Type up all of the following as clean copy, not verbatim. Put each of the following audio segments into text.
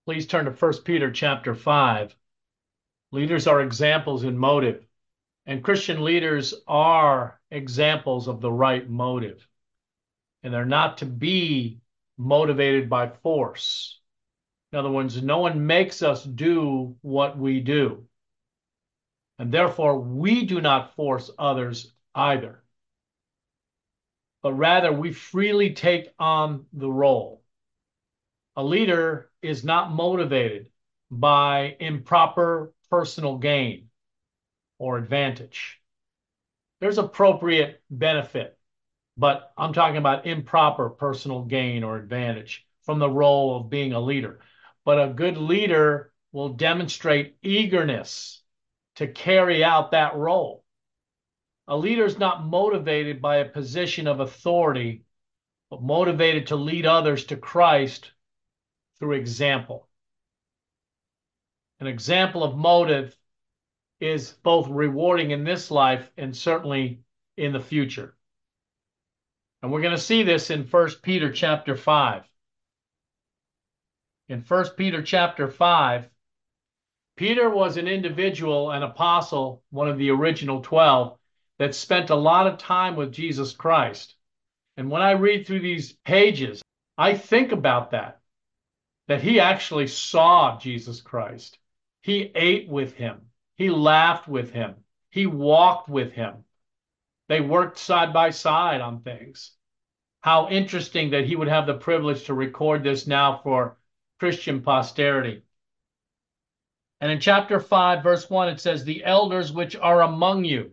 Please turn to 1 Peter chapter 5. Leaders are examples in motive, and Christian leaders are examples of the right motive. And they're not to be motivated by force. In other words, no one makes us do what we do. And therefore, we do not force others either. But rather, we freely take on the role. A leader is not motivated by improper personal gain or advantage. There's appropriate benefit, but I'm talking about improper personal gain or advantage from the role of being a leader. But a good leader will demonstrate eagerness to carry out that role. A leader is not motivated by a position of authority, but motivated to lead others to Christ through example. An example of motive is both rewarding in this life and certainly in the future. And we're going to see this in 1 Peter chapter 5. In 1 Peter chapter 5, Peter was an individual, an apostle, one of the original 12, that spent a lot of time with Jesus Christ. And when I read through these pages, I think about that he actually saw Jesus Christ. He ate with him. He laughed with him. He walked with him. They worked side by side on things. How interesting that he would have the privilege to record this now for Christian posterity. And in chapter 5, verse 1, it says, "The elders which are among you,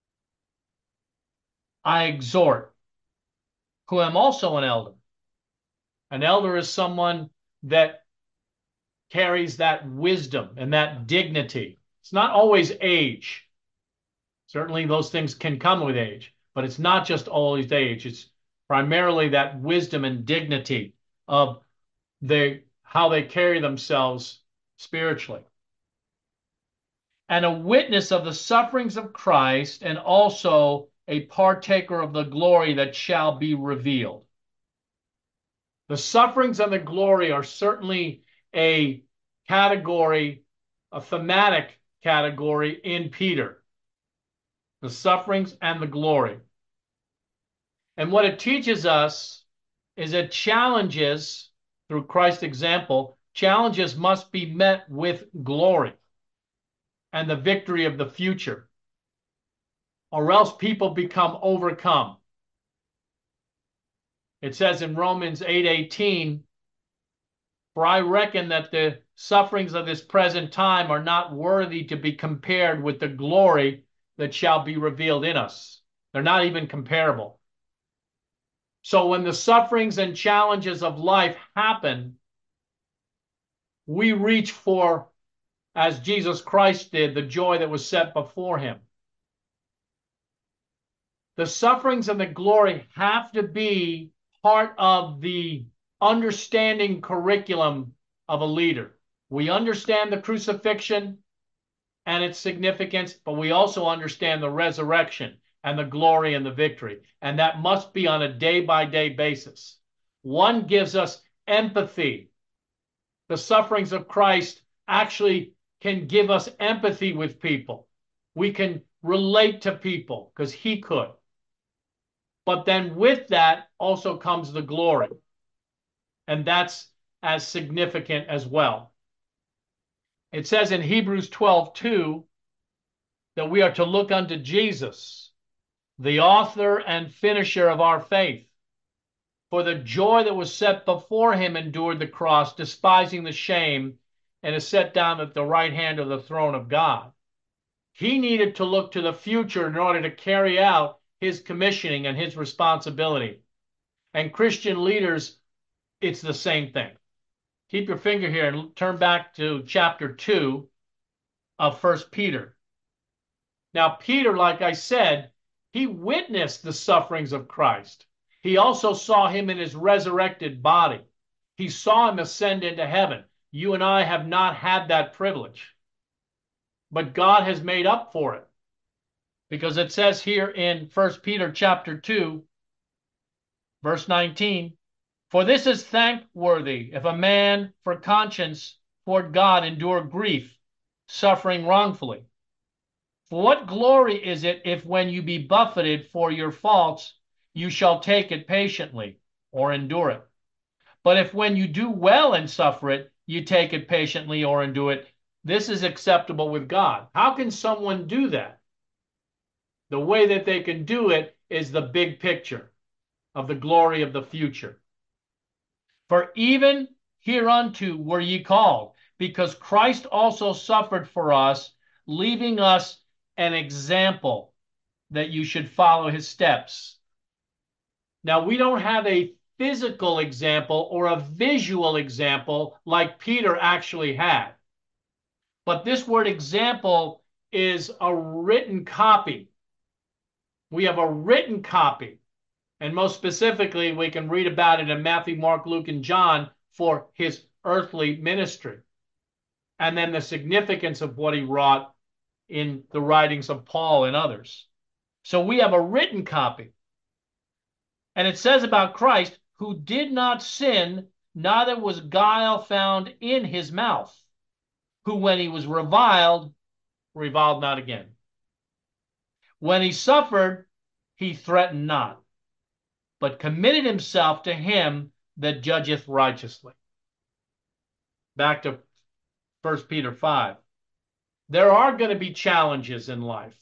I exhort, who am also an elder." An elder is someone that carries that wisdom and that dignity. It's not always age. Certainly those things can come with age, but it's not just always age. It's primarily that wisdom and dignity of how they carry themselves spiritually. And a witness of the sufferings of Christ, and also a partaker of the glory that shall be revealed. The sufferings and the glory are certainly a category, a thematic category in Peter. The sufferings and the glory. And what it teaches us is that challenges, through Christ's example, challenges must be met with glory and the victory of the future, or else people become overcome. It says in Romans 8:18, "For I reckon that the sufferings of this present time are not worthy to be compared with the glory that shall be revealed in us." They're not even comparable. So when the sufferings and challenges of life happen, we reach for, as Jesus Christ did, the joy that was set before him. The sufferings and the glory have to be part of the understanding curriculum of a leader. We understand the crucifixion and its significance, but we also understand the resurrection and the glory and the victory. And that must be on a day-by-day basis. One gives us empathy. The sufferings of Christ actually can give us empathy with people. We can relate to people because he could. But then with that also comes the glory. And that's as significant as well. It says in Hebrews 12:2 that we are to look unto Jesus, the author and finisher of our faith. For the joy that was set before him endured the cross, despising the shame, and is set down at the right hand of the throne of God. He needed to look to the future in order to carry out his commissioning and his responsibility. And Christian leaders, it's the same thing. Keep your finger here and turn back to chapter 2 of 1 Peter. Now, Peter, like I said, he witnessed the sufferings of Christ. He also saw him in his resurrected body. He saw him ascend into heaven. You and I have not had that privilege, but God has made up for it, because it says here in 1 Peter chapter 2, verse 19, For this is thankworthy, if a man for conscience toward God endure grief, suffering wrongfully. For what glory is it if when you be buffeted for your faults, you shall take it patiently or endure it? But if when you do well and suffer it, you take it patiently or endure it, this is acceptable with God. How can someone do that? The way that they can do it is the big picture of the glory of the future. For even hereunto were ye called, because Christ also suffered for us, leaving us an example that you should follow his steps. Now, we don't have a physical example or a visual example like Peter actually had. But this word example is a written copy. We have a written copy. And most specifically, we can read about it in Matthew, Mark, Luke, and John for his earthly ministry. And then the significance of what he wrought in the writings of Paul and others. So we have a written copy. And it says about Christ, who did not sin, neither was guile found in his mouth, who when he was reviled, reviled not again. When he suffered, he threatened not, but committed himself to him that judgeth righteously. Back to 1 Peter 5. There are going to be challenges in life,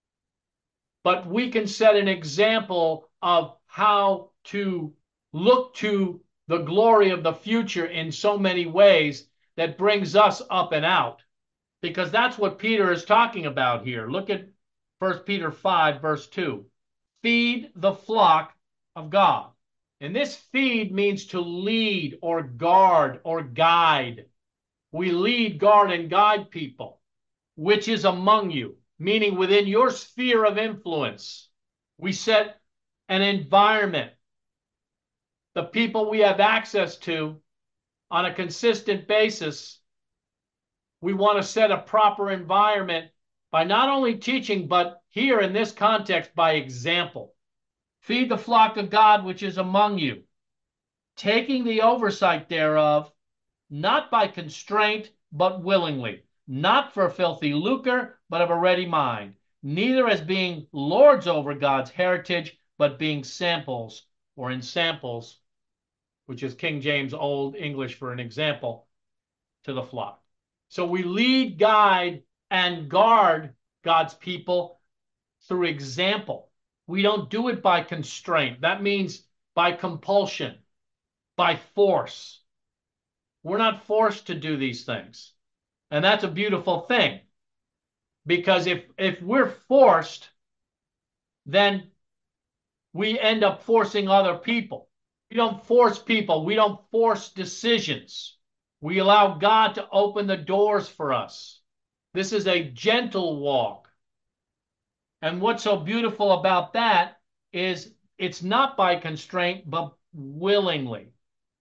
but we can set an example of how to look to the glory of the future in so many ways that brings us up and out, because that's what Peter is talking about here. Look at 1 Peter 5, verse 2. Feed the flock of God. And this feed means to lead or guard or guide. We lead, guard, and guide people, which is among you, meaning within your sphere of influence. We set an environment. The people we have access to on a consistent basis, we want to set a proper environment by not only teaching, but here in this context, by example. Feed the flock of God which is among you, taking the oversight thereof, not by constraint, but willingly, not for filthy lucre, but of a ready mind, neither as being lords over God's heritage, but being samples, or in samples, which is King James Old English for an example, to the flock. So we lead, guide, and guard God's people through example. We don't do it by constraint. That means by compulsion, by force. We're not forced to do these things. And that's a beautiful thing. Because if we're forced, then we end up forcing other people. We don't force people. We don't force decisions. We allow God to open the doors for us. This is a gentle walk. And what's so beautiful about that is it's not by constraint, but willingly.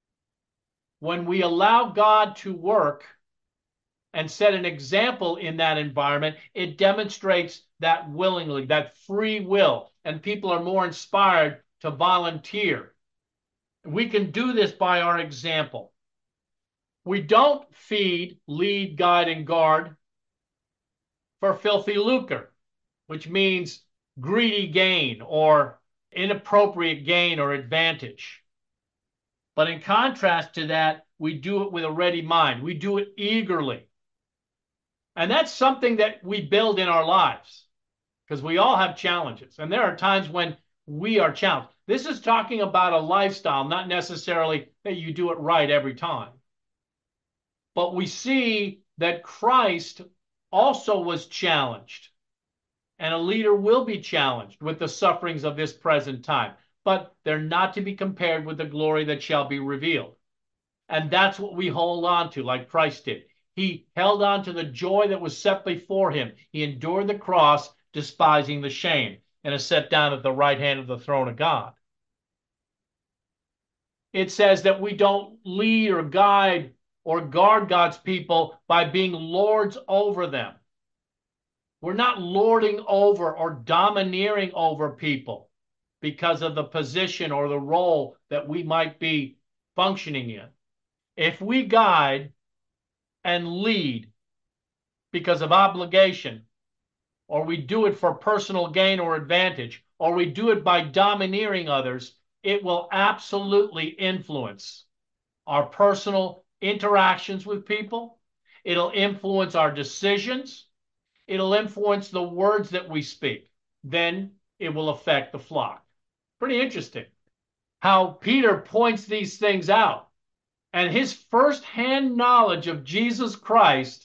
When we allow God to work and set an example in that environment, it demonstrates that willingly, that free will, and people are more inspired to volunteer. We can do this by our example. We don't feed, lead, guide, and guard for filthy lucre, which means greedy gain or inappropriate gain or advantage. But in contrast to that, we do it with a ready mind. We do it eagerly. And that's something that we build in our lives, because we all have challenges. And there are times when we are challenged. This is talking about a lifestyle, not necessarily that you do it right every time. But we see that Christ also was challenged. And a leader will be challenged with the sufferings of this present time. But they're not to be compared with the glory that shall be revealed. And that's what we hold on to, like Christ did. He held on to the joy that was set before him. He endured the cross, despising the shame, and is set down at the right hand of the throne of God. It says that we don't lead or guide or guard God's people by being lords over them. We're not lording over or domineering over people because of the position or the role that we might be functioning in. If we guide and lead because of obligation, or we do it for personal gain or advantage, or we do it by domineering others, it will absolutely influence our personal interactions with people. It'll influence our decisions. It'll influence the words that we speak. Then it will affect the flock. Pretty interesting how Peter points these things out. And his firsthand knowledge of Jesus Christ,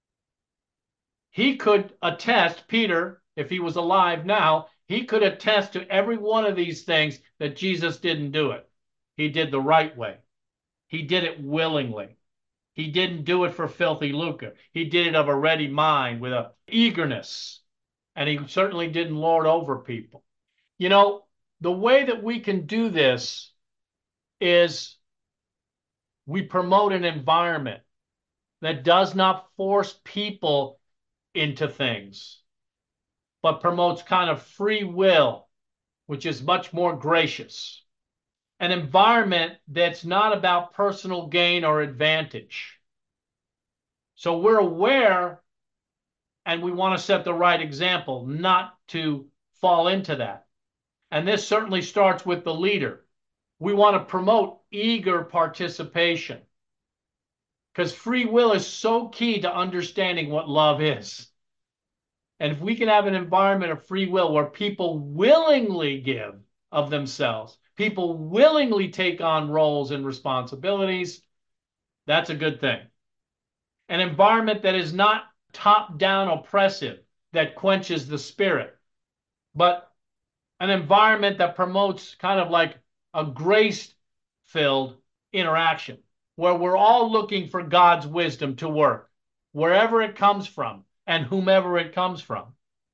he could attest, Peter, if he was alive now, he could attest to every one of these things that Jesus didn't do it. He did the right way. He did it willingly. He didn't do it for filthy lucre. He did it of a ready mind with an eagerness. And he certainly didn't lord over people. You know, the way that we can do this is we promote an environment that does not force people into things, but promotes kind of free will, which is much more gracious. An environment that's not about personal gain or advantage. So we're aware and we want to set the right example, not to fall into that. And this certainly starts with the leader. We want to promote eager participation because free will is so key to understanding what love is. And if we can have an environment of free will where people willingly give of themselves, people willingly take on roles and responsibilities, that's a good thing. An environment that is not top-down oppressive, that quenches the spirit, but an environment that promotes kind of like a grace-filled interaction where we're all looking for God's wisdom to work, wherever it comes from and whomever it comes from.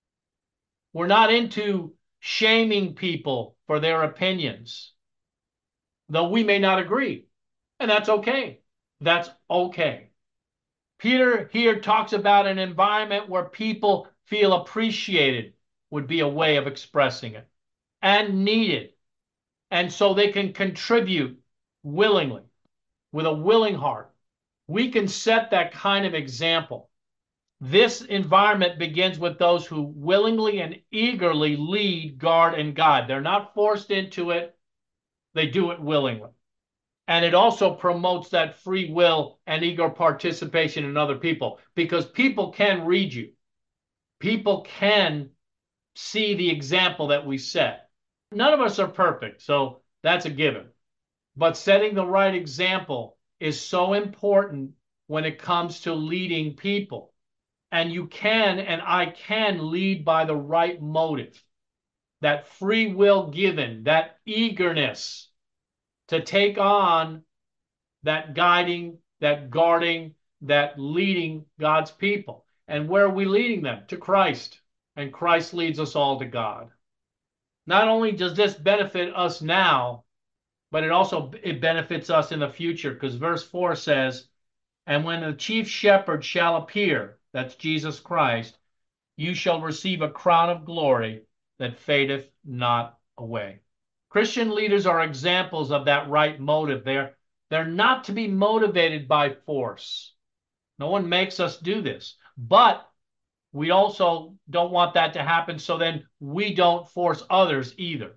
We're not into shaming people for their opinions, though we may not agree, and that's okay. That's okay. Peter here talks about an environment where people feel appreciated would be a way of expressing it, and needed. And so they can contribute willingly, with a willing heart. We can set that kind of example. This environment begins with those who willingly and eagerly lead, guard, and guide. They're not forced into it. They do it willingly. And it also promotes that free will and eager participation in other people because people can read you. People can see the example that we set. None of us are perfect, so that's a given. But setting the right example is so important when it comes to leading people. And you can and I can lead by the right motive. That free will given, that eagerness to take on that guiding, that guarding, that leading God's people. And where are we leading them? To Christ. And Christ leads us all to God. Not only does this benefit us now, but it benefits us in the future, because verse 4 says, and when the chief shepherd shall appear, that's Jesus Christ, you shall receive a crown of glory that fadeth not away. Christian leaders are examples of that right motive. They're not to be motivated by force. No one makes us do this. But we also don't want that to happen, so then we don't force others either.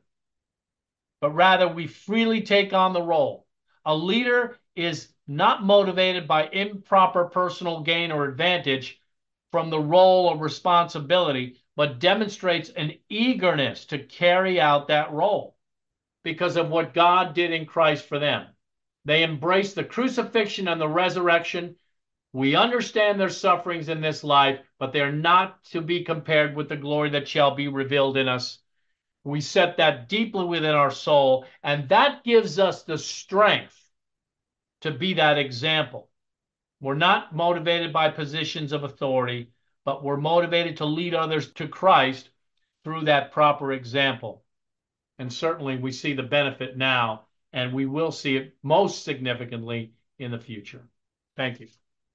But rather, we freely take on the role. A leader is not motivated by improper personal gain or advantage from the role or responsibility, but demonstrates an eagerness to carry out that role because of what God did in Christ for them. They embrace the crucifixion and the resurrection. We understand their sufferings in this life, but they're not to be compared with the glory that shall be revealed in us. We set that deeply within our soul, and that gives us the strength to be that example. We're not motivated by positions of authority, but we're motivated to lead others to Christ through that proper example. And certainly we see the benefit now, and we will see it most significantly in the future. Thank you.